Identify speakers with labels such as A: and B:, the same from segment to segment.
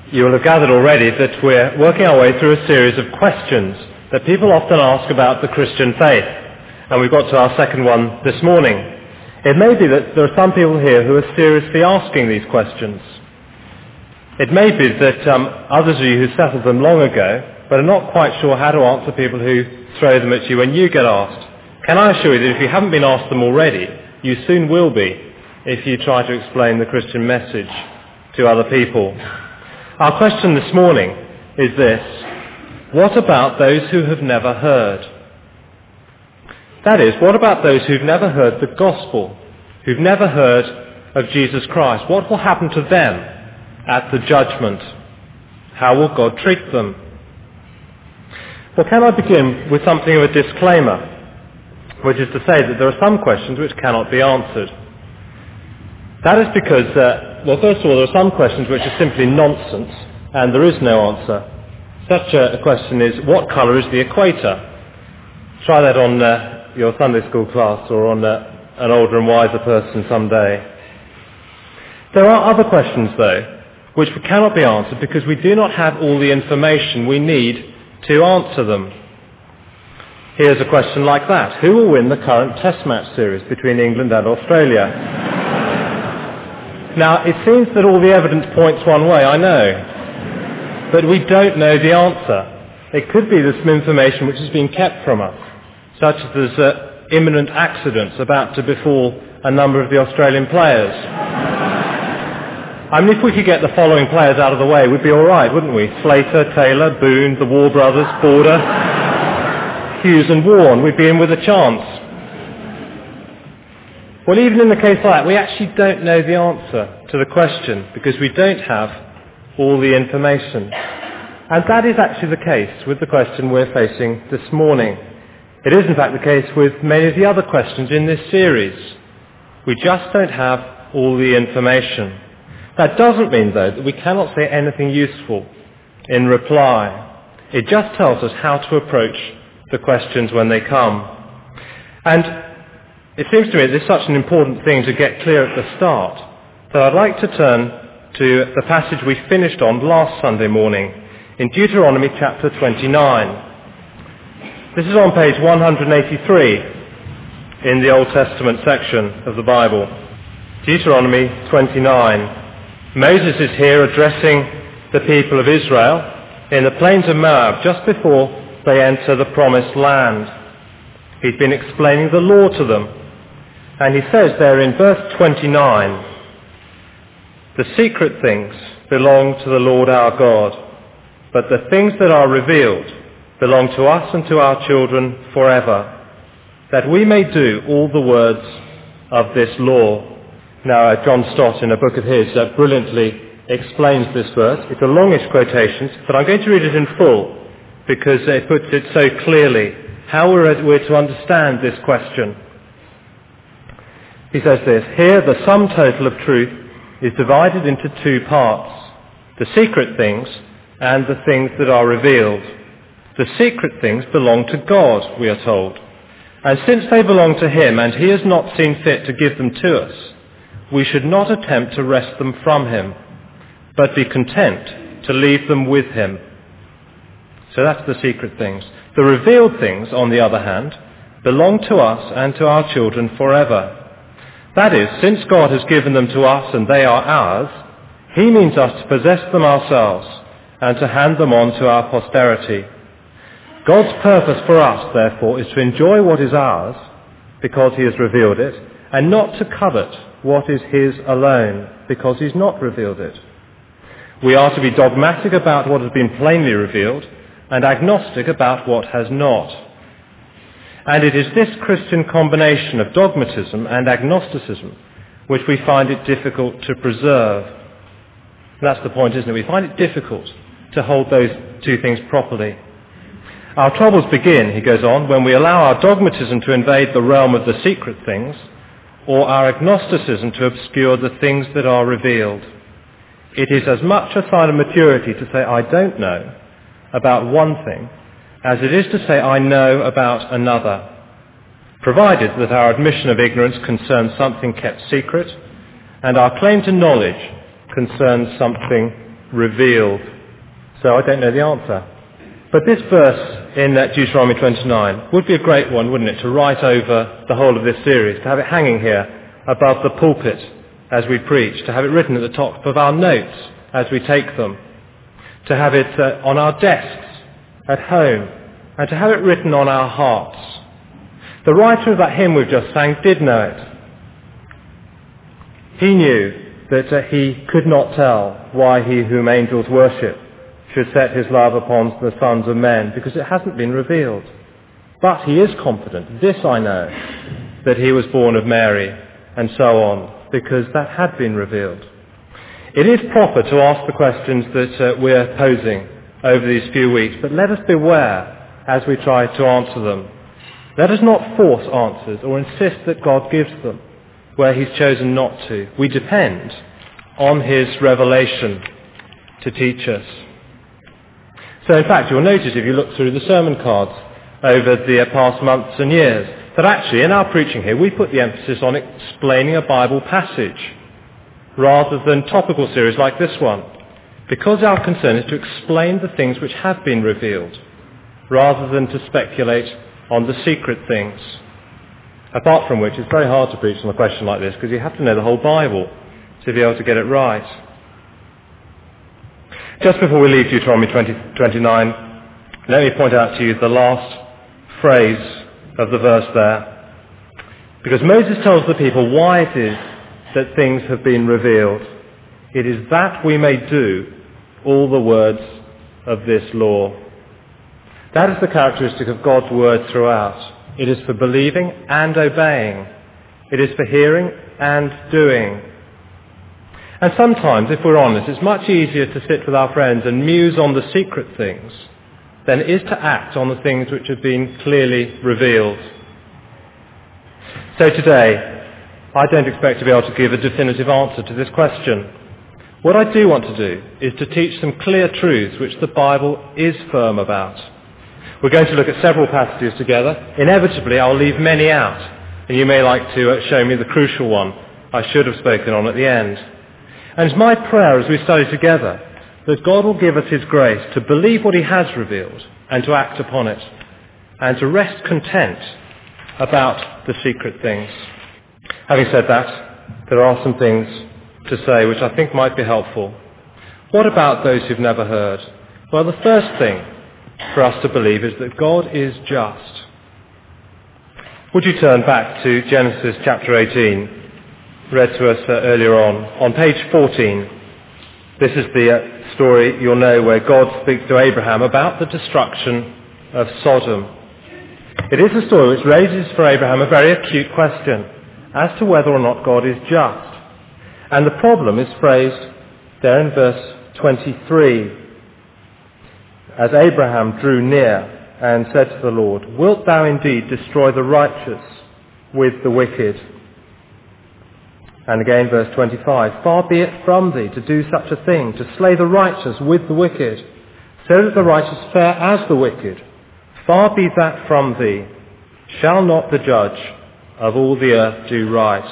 A: You will have gathered already that we're working our way through a series of questions that people often ask about the Christian faith. And we've got to our second one this morning. It may be that there are some people here who are seriously asking these questions. It may be that others of you who settled them long ago, but are not quite sure how to answer people who throw them at you when you get asked. Can I assure you that if you haven't been asked them already, you soon will be if you try to explain the Christian message to other people. Our question this morning is this: what about those who have never heard? That is, what about those who've never heard the gospel, who've never heard of Jesus Christ? What will happen to them at the judgment? How will God treat them? Well, can I begin with something of a disclaimer, which is to say that there are some questions which cannot be answered. That is because, first of all, there are some questions which are simply nonsense, and there is no answer. Such a question is, what colour is the equator? Try that on your Sunday school class or on an older and wiser person someday. There are other questions, though, which cannot be answered because we do not have all the information we need to answer them. Here's a question like that: who will win the current Test match series between England and Australia? Now, it seems that all the evidence points one way, I know, but we don't know the answer. It could be there's some information which has been kept from us, such as there's imminent accidents about to befall a number of the Australian players. I mean, if we could get the following players out of the way, we'd be all right, wouldn't we? Slater, Taylor, Boone, the War Brothers, Border, Hughes and Warren. We'd be in with a chance. Well, even in the case like that, we actually don't know the answer to the question because we don't have all the information. And that is actually the case with the question we're facing this morning. It is, in fact, the case with many of the other questions in this series. We just don't have all the information. That doesn't mean, though, that we cannot say anything useful in reply. It just tells us how to approach the questions when they come. And it seems to me that this is such an important thing to get clear at the start that I'd like to turn to the passage we finished on last Sunday morning in Deuteronomy chapter 29. This is on page 183 in the Old Testament section of the Bible. Deuteronomy 29. Moses is here addressing the people of Israel in the plains of Moab just before they enter the promised land. He's been explaining the law to them. And he says there in verse 29, "The secret things belong to the Lord our God, but the things that are revealed belong to us and to our children forever, that we may do all the words of this law." Now, John Stott, in a book of his, brilliantly explains this verse. It's a longish quotation, but I'm going to read it in full because it puts it so clearly how we're to understand this question. He says this: "Here the sum total of truth is divided into two parts, the secret things and the things that are revealed. The secret things belong to God, we are told. And since they belong to him and he has not seen fit to give them to us, we should not attempt to wrest them from him, but be content to leave them with him." So that's the secret things. The revealed things, on the other hand, belong to us and to our children forever. That is, since God has given them to us and they are ours, he means us to possess them ourselves and to hand them on to our posterity. God's purpose for us, therefore, is to enjoy what is ours because he has revealed it, and not to covet what is his alone because he's not revealed it. We are to be dogmatic about what has been plainly revealed and agnostic about what has not. And it is this Christian combination of dogmatism and agnosticism which we find it difficult to preserve. And that's the point, isn't it? We find it difficult to hold those two things properly. Our troubles begin, he goes on, when we allow our dogmatism to invade the realm of the secret things, or our agnosticism to obscure the things that are revealed. It is as much a sign of maturity to say, "I don't know," about one thing, as it is to say, "I know," about another, provided that our admission of ignorance concerns something kept secret, and our claim to knowledge concerns something revealed? So I don't know the answer. But this verse in Deuteronomy 29 would be a great one, wouldn't it, to write over the whole of this series, to have it hanging here above the pulpit as we preach, to have it written at the top of our notes as we take them, to have it on our desks at home, and to have it written on our hearts. The writer of that hymn we've just sang did know it. He knew that he could not tell why he whom angels worship should set his love upon the sons of men, because it hasn't been revealed. But he is confident, this I know, that he was born of Mary, and so on, because that had been revealed. It is proper to ask the questions that we're posing over these few weeks, but let us beware as we try to answer them. Let us not force answers or insist that God gives them where he's chosen not to. We depend on his revelation to teach us. So in fact, you'll notice if you look through the sermon cards over the past months and years, that actually in our preaching here we put the emphasis on explaining a Bible passage rather than topical series like this one, because our concern is to explain the things which have been revealed rather than to speculate on the secret things. Apart from which, it's very hard to preach on a question like this because you have to know the whole Bible to be able to get it right. Just before we leave Deuteronomy 29, let me point out to you the last phrase of the verse there. Because Moses tells the people why it is that things have been revealed. It is that we may do all the words of this law. That is the characteristic of God's word throughout. It is for believing and obeying. It is for hearing and doing. And sometimes, if we're honest, it's much easier to sit with our friends and muse on the secret things than it is to act on the things which have been clearly revealed. So today, I don't expect to be able to give a definitive answer to this question. What I do want to do is to teach some clear truths which the Bible is firm about. We're going to look at several passages together. Inevitably, I'll leave many out, and you may like to show me the crucial one I should have spoken on at the end. And it's my prayer as we study together that God will give us his grace to believe what he has revealed and to act upon it, and to rest content about the secret things. Having said that, there are some things to say which I think might be helpful. What about those who've never heard? Well, the first thing for us to believe is that God is just. Would you turn back to Genesis chapter 18, read to us earlier on page 14. This is the story you'll know where God speaks to Abraham about the destruction of Sodom. It is a story which raises for Abraham a very acute question as to whether or not God is just. And the problem is phrased there in verse 23. As Abraham drew near and said to the Lord, "Wilt thou indeed destroy the righteous with the wicked?" And again verse 25, "Far be it from thee to do such a thing, to slay the righteous with the wicked, so that the righteous fare as the wicked. Far be that from thee. Shall not the judge of all the earth do right?"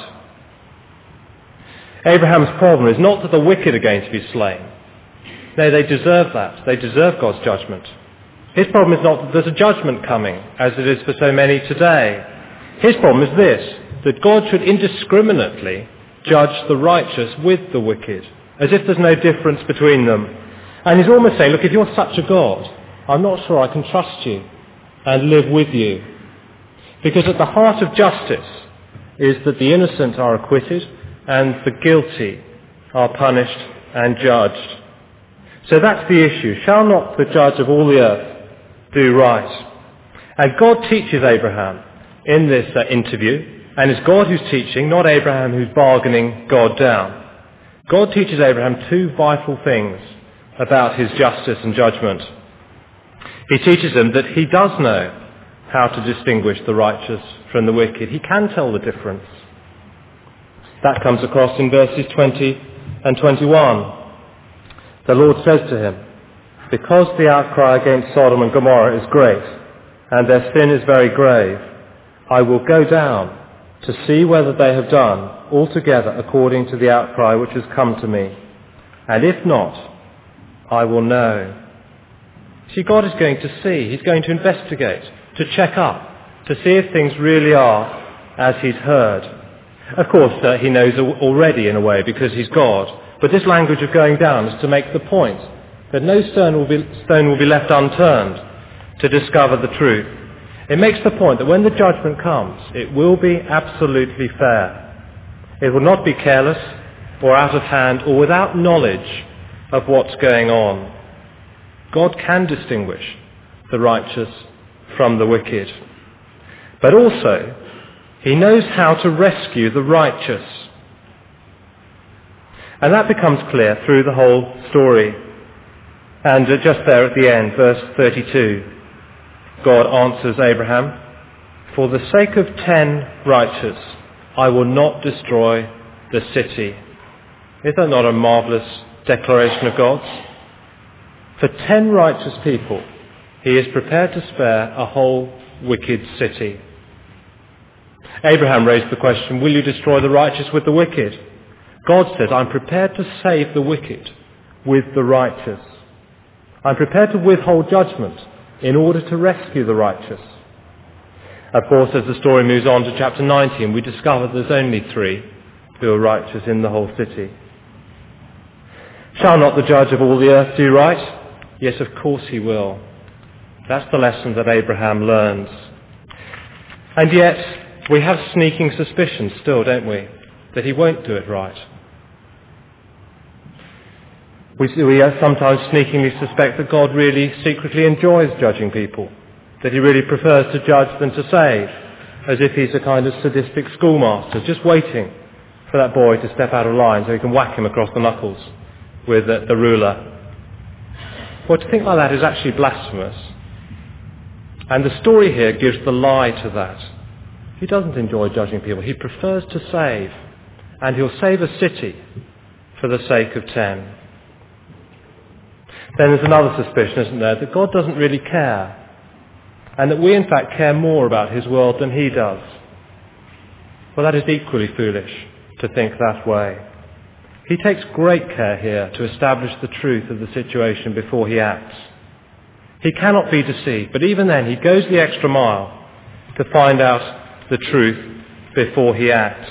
A: Abraham's problem is not that the wicked are going to be slain. No, they deserve that. They deserve God's judgment. His problem is not that there's a judgment coming, as it is for so many today. His problem is this, that God should indiscriminately judge the righteous with the wicked, as if there's no difference between them. And he's almost saying, look, if you're such a God, I'm not sure I can trust you and live with you. Because at the heart of justice is that the innocent are acquitted and the guilty are punished and judged. So that's the issue. Shall not the judge of all the earth do right? And God teaches Abraham in this interview, and it's God who's teaching, not Abraham who's bargaining God down. God teaches Abraham two vital things about his justice and judgment. He teaches him that he does know how to distinguish the righteous from the wicked. He can tell the difference. That comes across in verses 20 and 21. The Lord says to him, "Because the outcry against Sodom and Gomorrah is great, and their sin is very grave, I will go down to see whether they have done altogether according to the outcry which has come to me. And if not, I will know. See, God is going to see. He's going to investigate, to check up, to see if things really are as he's heard. Of course, he knows already in a way because he's God. But this language of going down is to make the point that no stone will be left unturned to discover the truth. It makes the point that when the judgment comes, it will be absolutely fair. It will not be careless or out of hand or without knowledge of what's going on. God can distinguish the righteous from the wicked. But also, he knows how to rescue the righteous. And that becomes clear through the whole story. And just there at the end, verse 32, God answers Abraham, "For the sake of 10 righteous, I will not destroy the city." Is that not a marvellous declaration of God's? For 10 righteous people, he is prepared to spare a whole wicked city. Abraham raised the question, will you destroy the righteous with the wicked? God says, I'm prepared to save the wicked with the righteous. I'm prepared to withhold judgment in order to rescue the righteous. Of course, as the story moves on to chapter 19, we discover there's only 3 who are righteous in the whole city. Shall not the judge of all the earth do right? Yes, of course he will. That's the lesson that Abraham learns. And yet, we have sneaking suspicions still, don't we, that he won't do it right. We sometimes sneakingly suspect that God really secretly enjoys judging people, that he really prefers to judge than to save, as if he's a kind of sadistic schoolmaster, just waiting for that boy to step out of line so he can whack him across the knuckles with the ruler. Well, to think like that is actually blasphemous. And the story here gives the lie to that. He doesn't enjoy judging people. He prefers to save. And he'll save a city for the sake of 10. Then there's another suspicion, isn't there, that God doesn't really care. And that we in fact care more about his world than he does. Well, that is equally foolish to think that way. He takes great care here to establish the truth of the situation before he acts. He cannot be deceived, but even then he goes the extra mile to find out the truth before he acts.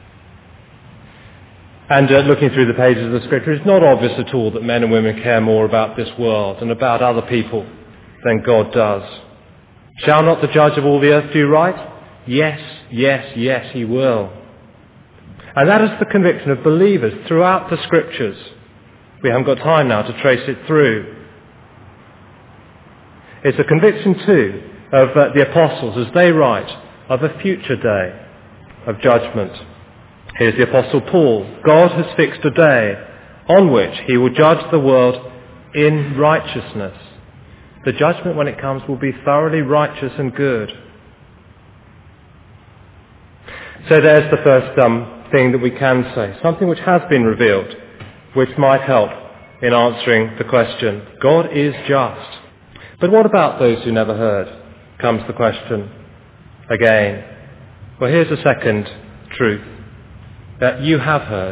A: And looking through the pages of the Scripture, it's not obvious at all that men and women care more about this world and about other people than God does. Shall not the judge of all the earth do right? Yes, yes, yes, he will. And that is the conviction of believers throughout the Scriptures. We haven't got time now to trace it through. It's a conviction too of the apostles as they write of a future day of judgment. Here's the Apostle Paul. God has fixed a day on which he will judge the world in righteousness. The judgment when it comes will be thoroughly righteous and good. So there's the first thing that we can say, something which has been revealed, which might help in answering the question. God is just. But what about those who never heard? Comes the question again. Well, here's a second truth, that you have heard.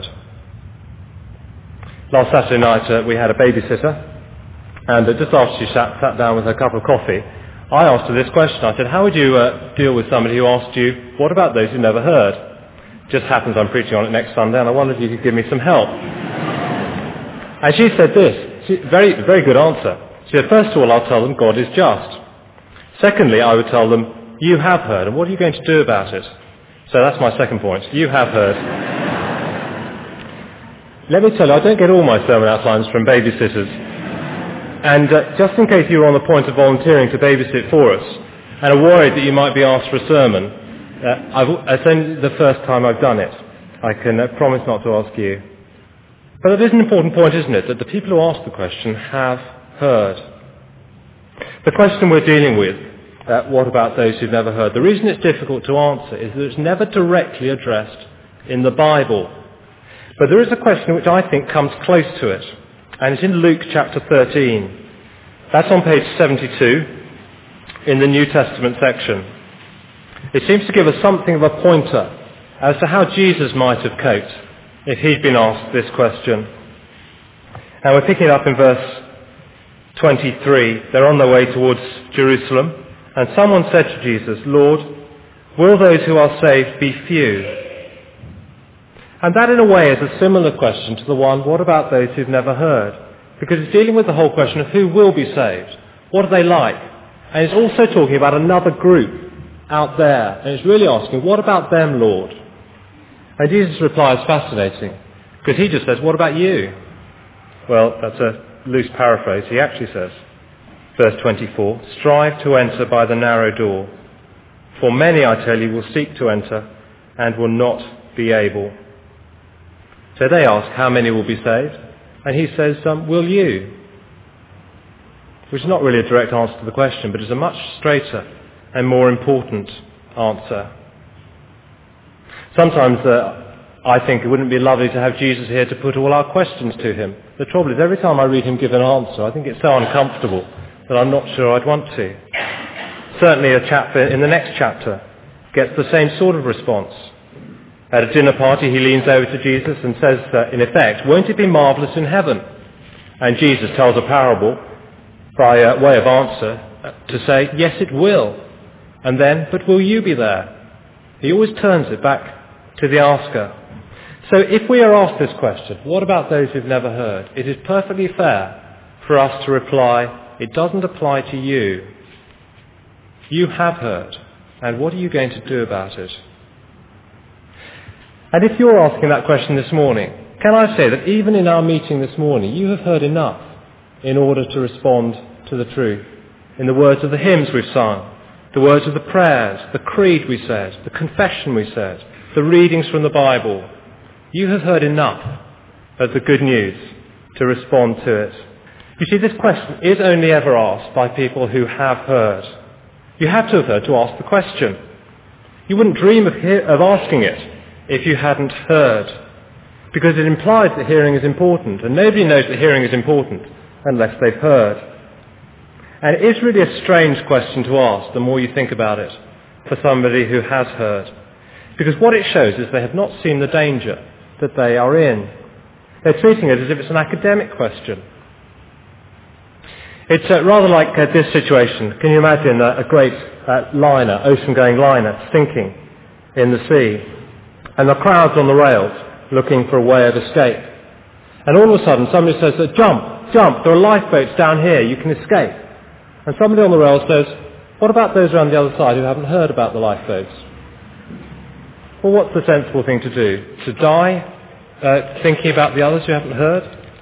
A: Last Saturday night we had a babysitter, and just after she sat down with her cup of coffee, I asked her this question. I said, how would you deal with somebody who asked you, what about those who never heard? Just happens I'm preaching on it next Sunday, and I wondered if you could give me some help. And she said this, very, very good answer. She said, first of all, I'll tell them God is just. Secondly, I would tell them, you have heard, and what are you going to do about it? So that's my second point. You have heard. Let me tell you, I don't get all my sermon outlines from babysitters. And just in case you're on the point of volunteering to babysit for us, and are worried that you might be asked for a sermon, it's only the first time I've done it. I can promise not to ask you. But it is an important point, isn't it, that the people who ask the question have heard. The question we're dealing with, what about those who've never heard? The reason it's difficult to answer is that it's never directly addressed in the Bible. But there is a question which I think comes close to it, and it's in Luke chapter 13. That's on page 72 in the New Testament section. It seems to give us something of a pointer as to how Jesus might have coped if he'd been asked this question. And we're picking it up in verse 23, they're on their way towards Jerusalem, and someone said to Jesus, "Lord, will those who are saved be few?" And that in a way is a similar question to the one, what about those who've never heard? Because it's dealing with the whole question of who will be saved. What are they like? And it's also talking about another group out there. And it's really asking, what about them, Lord? And Jesus' reply is fascinating, because he just says, what about you? Well, that's a loose paraphrase. He actually says, verse 24, "Strive to enter by the narrow door. For many, I tell you, will seek to enter and will not be able." So they ask, how many will be saved? And he says, will you? Which is not really a direct answer to the question, but is a much straighter and more important answer. Sometimes I think it wouldn't be lovely to have Jesus here to put all our questions to him. The trouble is, every time I read him give an answer, I think it's so uncomfortable that I'm not sure I'd want to. Certainly a chapter in the next chapter gets the same sort of response. At a dinner party, he leans over to Jesus and says, in effect, "Won't it be marvellous in heaven?" And Jesus tells a parable by way of answer to say, "Yes, it will." And then, "But will you be there?" He always turns it back to the asker. So if we are asked this question, what about those who've never heard? It is perfectly fair for us to reply, it doesn't apply to you. You have heard, and what are you going to do about it? And if you're asking that question this morning, can I say that even in our meeting this morning, you have heard enough in order to respond to the truth. In the words of the hymns we've sung, the words of the prayers, the creed we said, the confession we said, the readings from the Bible, you have heard enough of the good news to respond to it. You see, this question is only ever asked by people who have heard. You have to have heard to ask the question. You wouldn't dream of asking it if you hadn't heard, because it implies that hearing is important, and nobody knows that hearing is important unless they've heard. And it is really a strange question to ask the more you think about it for somebody who has heard, because what it shows is they have not seen the danger that they are in. They're treating it as if it's an academic question. It's rather like this situation. Can you imagine a great liner, ocean-going liner, sinking in the sea? And the crowd's on the rails looking for a way of escape. And all of a sudden somebody says, "Jump, jump, there are lifeboats down here, you can escape." And somebody on the rails says, "What about those around the other side who haven't heard about the lifeboats?" Well, what's the sensible thing to do? To die thinking about the others who haven't heard?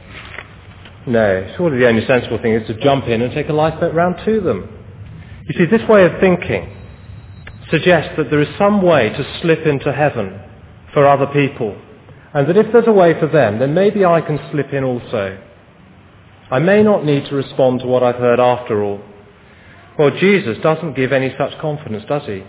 A: No, surely the only sensible thing is to jump in and take a lifeboat round to them. You see, this way of thinking suggests that there is some way to slip into heaven for other people, and that if there's a way for them, then maybe I can slip in also. I may not need to respond to what I've heard after all. Well, Jesus doesn't give any such confidence, does he?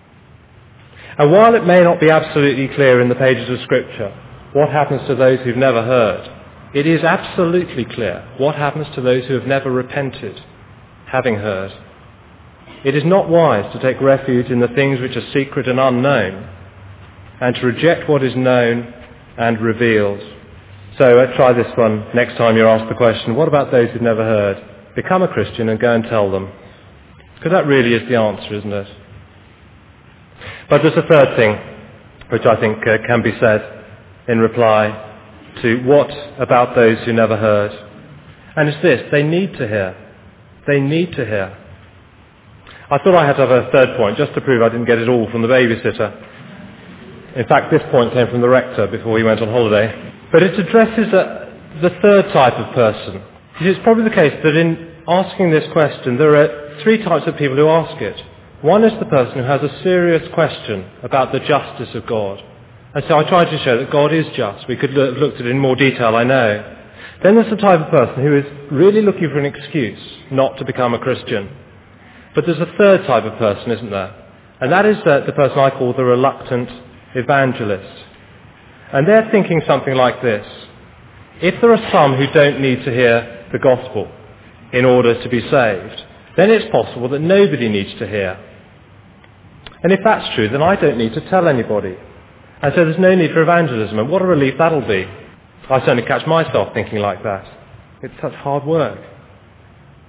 A: And while it may not be absolutely clear in the pages of Scripture what happens to those who've never heard, it is absolutely clear what happens to those who have never repented, having heard. It is not wise to take refuge in the things which are secret and unknown, and to reject what is known and revealed. So try this one next time you're asked the question, what about those who've never heard? Become a Christian and go and tell them. Because that really is the answer, isn't it? But there's a third thing which I think can be said in reply to what about those who never heard. And it's this, they need to hear. They need to hear. I thought I had to have a third point just to prove I didn't get it all from the babysitter. In fact, this point came from the rector before he went on holiday. But it addresses the third type of person. It's probably the case that in asking this question, there are three types of people who ask it. One is the person who has a serious question about the justice of God. And so I tried to show that God is just. We could have looked at it in more detail, I know. Then there's the type of person who is really looking for an excuse not to become a Christian. But there's a third type of person, isn't there? And that is the person I call the reluctant evangelist. And they're thinking something like this. If there are some who don't need to hear the gospel in order to be saved, then it's possible that nobody needs to hear. And if that's true, then I don't need to tell anybody. And so there's no need for evangelism. And what a relief that'll be. I certainly catch myself thinking like that. It's such hard work.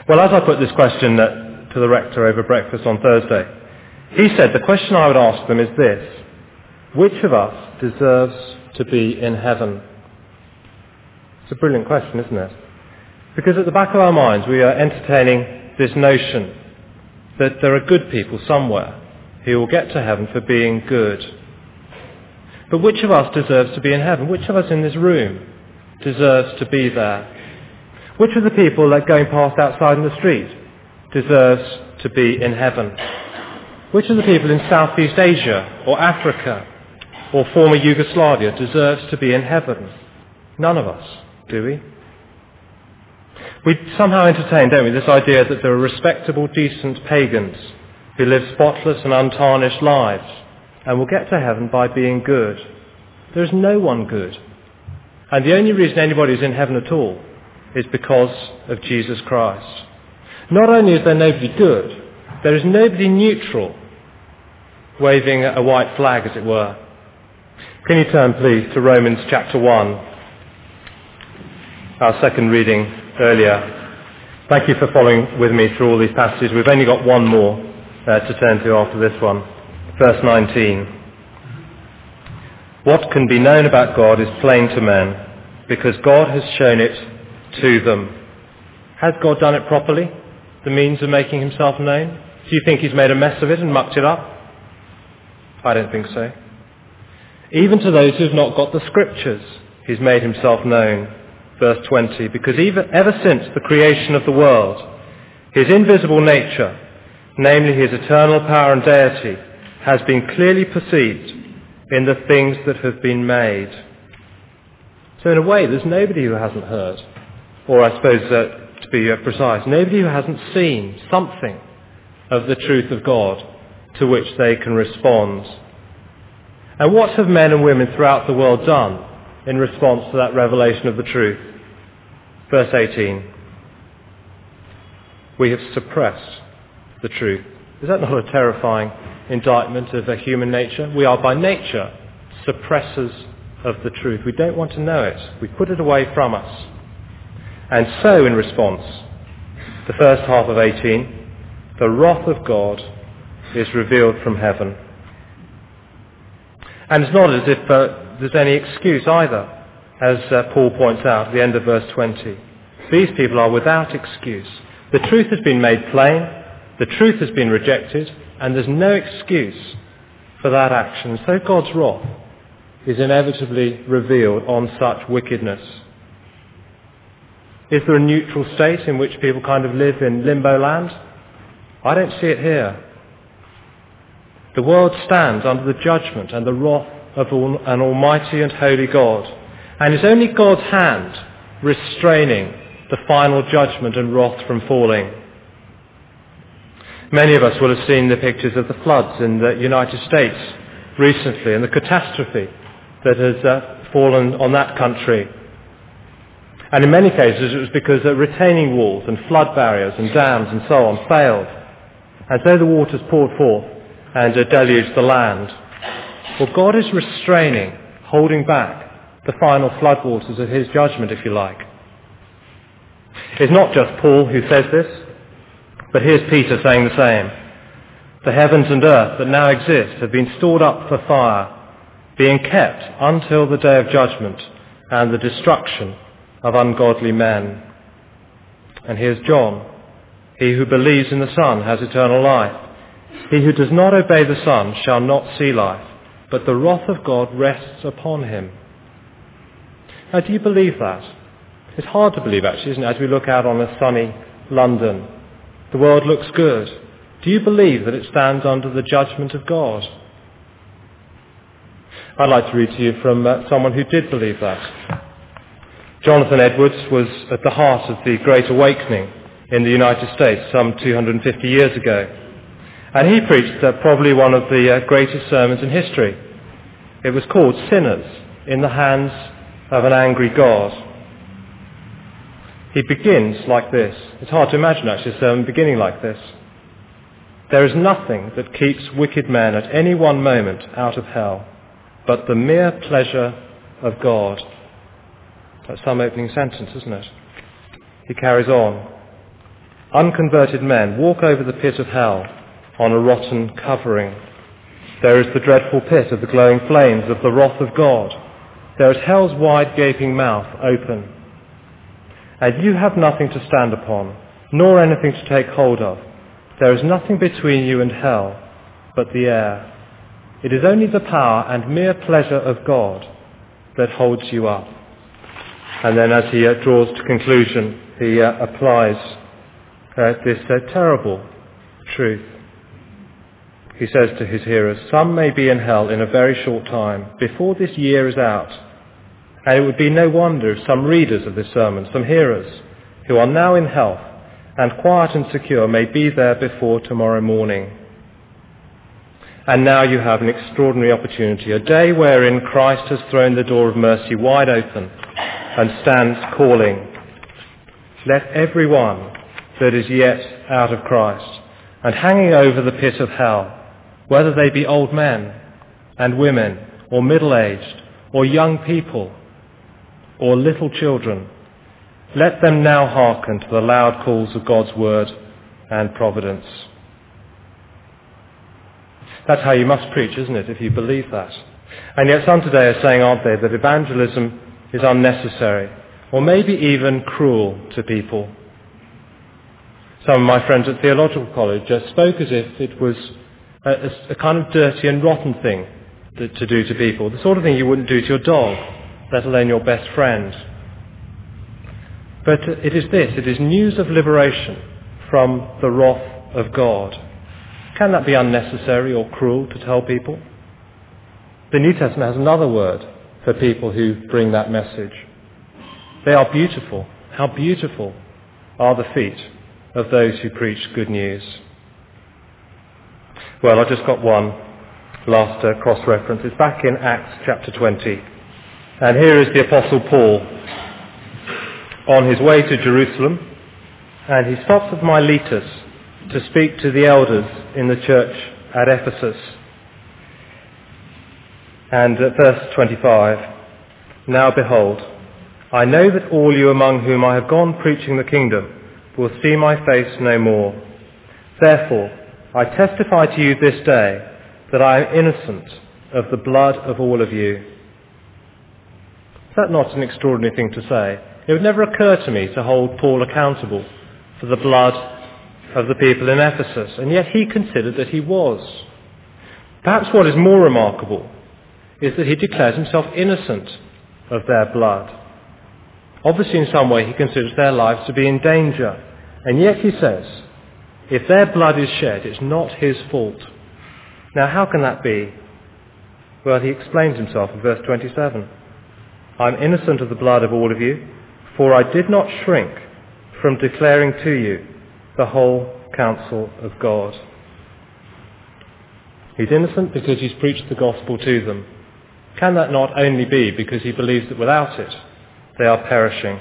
A: Well, as I put this question to the rector over breakfast on Thursday, he said the question I would ask them is this: which of us deserves to be in heaven? It's a brilliant question, isn't it? Because at the back of our minds we are entertaining this notion that there are good people somewhere who will get to heaven for being good. But which of us deserves to be in heaven? Which of us in this room deserves to be there? Which of the people that going past outside in the street deserves to be in heaven? Which of the people in Southeast Asia or Africa or former Yugoslavia deserves to be in heaven? None of us, do we? We somehow entertain, don't we, this idea that there are respectable, decent pagans who live spotless and untarnished lives and will get to heaven by being good. There is no one good. And the only reason anybody is in heaven at all is because of Jesus Christ. Not only is there nobody good, there is nobody neutral, waving a white flag, as it were. Can you turn, please, to Romans chapter 1, our second reading earlier. Thank you for following with me through all these passages. We've only got one more to turn to after this one. Verse 19. What can be known about God is plain to men, because God has shown it to them. Has God done it properly? The means of making himself known? Do you think he's made a mess of it and mucked it up? I don't think so. Even to those who have not got the scriptures, he's made himself known. Verse 20, because ever since the creation of the world, his invisible nature, namely his eternal power and deity, has been clearly perceived in the things that have been made. So in a way, there's nobody who hasn't heard, or I suppose to be precise, nobody who hasn't seen something of the truth of God to which they can respond. And what have men and women throughout the world done in response to that revelation of the truth? Verse 18. We have suppressed the truth. Is that not a terrifying indictment of a human nature? We are by nature suppressors of the truth. We don't want to know it. We put it away from us. And so, in response, the first half of 18, the wrath of God is revealed from heaven. And it's not as if there's any excuse either, as Paul points out at the end of verse 20. These people are without excuse. The truth has been made plain, the truth has been rejected, and there's no excuse for that action. So God's wrath is inevitably revealed on such wickedness. Is there a neutral state in which people kind of live in limbo land? I don't see it here. The world stands under the judgment and the wrath of an almighty and holy God, and it's only God's hand restraining the final judgment and wrath from falling. Many of us will have seen the pictures of the floods in the United States recently and the catastrophe that has fallen on that country. And in many cases it was because retaining walls and flood barriers and dams and so on failed. And so the waters poured forth and deluged the land. Well, God is restraining, holding back the final floodwaters of his judgment, if you like. It's not just Paul who says this, but here's Peter saying the same. The heavens and earth that now exist have been stored up for fire, being kept until the day of judgment and the destruction of ungodly men. And here's John. He who believes in the Son has eternal life. He who does not obey the Son shall not see life, but the wrath of God rests upon him. Now, do you believe that? It's hard to believe, actually, isn't it, as we look out on a sunny London. The world looks good. Do you believe that it stands under the judgment of God? I'd like to read to you from someone who did believe that. Jonathan Edwards was at the heart of the Great Awakening in the United States some 250 years ago. And he preached probably one of the greatest sermons in history. It was called Sinners in the Hands of an Angry God. He begins like this. It's hard to imagine actually a sermon beginning like this. There is nothing that keeps wicked men at any one moment out of hell but the mere pleasure of God. That's some opening sentence, isn't it? He carries on. Unconverted men walk over the pit of hell on a rotten covering. There is the dreadful pit of the glowing flames of the wrath of God. There is hell's wide gaping mouth open. And you have nothing to stand upon, nor anything to take hold of. There is nothing between you and hell but the air. It is only the power and mere pleasure of God that holds you up. And then as he draws to conclusion, he applies this terrible truth. He says to his hearers, some may be in hell in a very short time, before this year is out. And it would be no wonder if some readers of this sermon, some hearers, who are now in health and quiet and secure, may be there before tomorrow morning. And now you have an extraordinary opportunity, a day wherein Christ has thrown the door of mercy wide open and stands calling, let every one that is yet out of Christ, and hanging over the pit of hell, whether they be old men and women, or middle-aged, or young people, or little children, let them now hearken to the loud calls of God's word and providence. That's how you must preach, isn't it, if you believe that? And yet some today are saying, aren't they, that evangelism is unnecessary, or maybe even cruel to people. Some of my friends at theological college just spoke as if it was a kind of dirty and rotten thing to do to people, the sort of thing you wouldn't do to your dog, let alone your best friend. But it is news of liberation from the wrath of God. Can that be unnecessary or cruel to tell people? The New Testament has another word for people who bring that message. They are beautiful. How beautiful are the feet of those who preach good news. Well, I've just got one last cross-reference. It's back in Acts chapter 20. And here is the Apostle Paul on his way to Jerusalem, and he stops at Miletus to speak to the elders in the church at Ephesus. And at verse 25, now behold, I know that all you among whom I have gone preaching the kingdom will see my face no more. Therefore, I testify to you this day that I am innocent of the blood of all of you. Is that not an extraordinary thing to say? It would never occur to me to hold Paul accountable for the blood of the people in Ephesus, and yet he considered that he was. Perhaps what is more remarkable is that he declares himself innocent of their blood. Obviously in some way he considers their lives to be in danger, and yet he says, if their blood is shed, it's not his fault. Now how can that be? Well, he explains himself in verse 27. I'm innocent of the blood of all of you, for I did not shrink from declaring to you the whole counsel of God. He's innocent because he's preached the gospel to them. Can that not only be because he believes that without it they are perishing?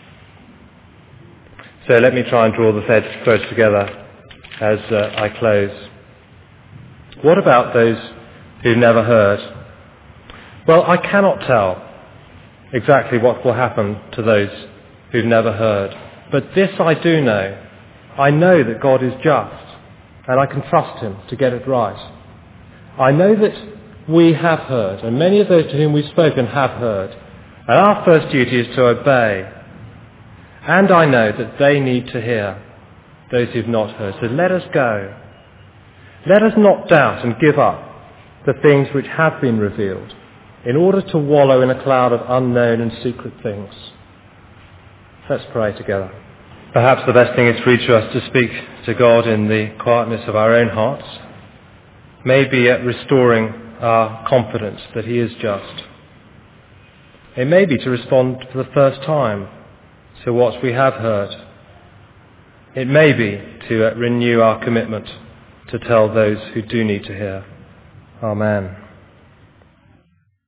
A: So let me try and draw the threads together as I close. What about those who've never heard? Well, I cannot tell exactly what will happen to those who've never heard. But this I do know. I know that God is just, and I can trust him to get it right. I know that we have heard, and many of those to whom we've spoken have heard, and our first duty is to obey. And I know that they need to hear, those who've not heard. So let us go. Let us not doubt and give up the things which have been revealed, in order to wallow in a cloud of unknown and secret things. Let's pray together. Perhaps the best thing is for each of us to speak to God in the quietness of our own hearts, maybe at restoring our confidence that he is just. It may be to respond for the first time to what we have heard. It may be to renew our commitment to tell those who do need to hear. Amen.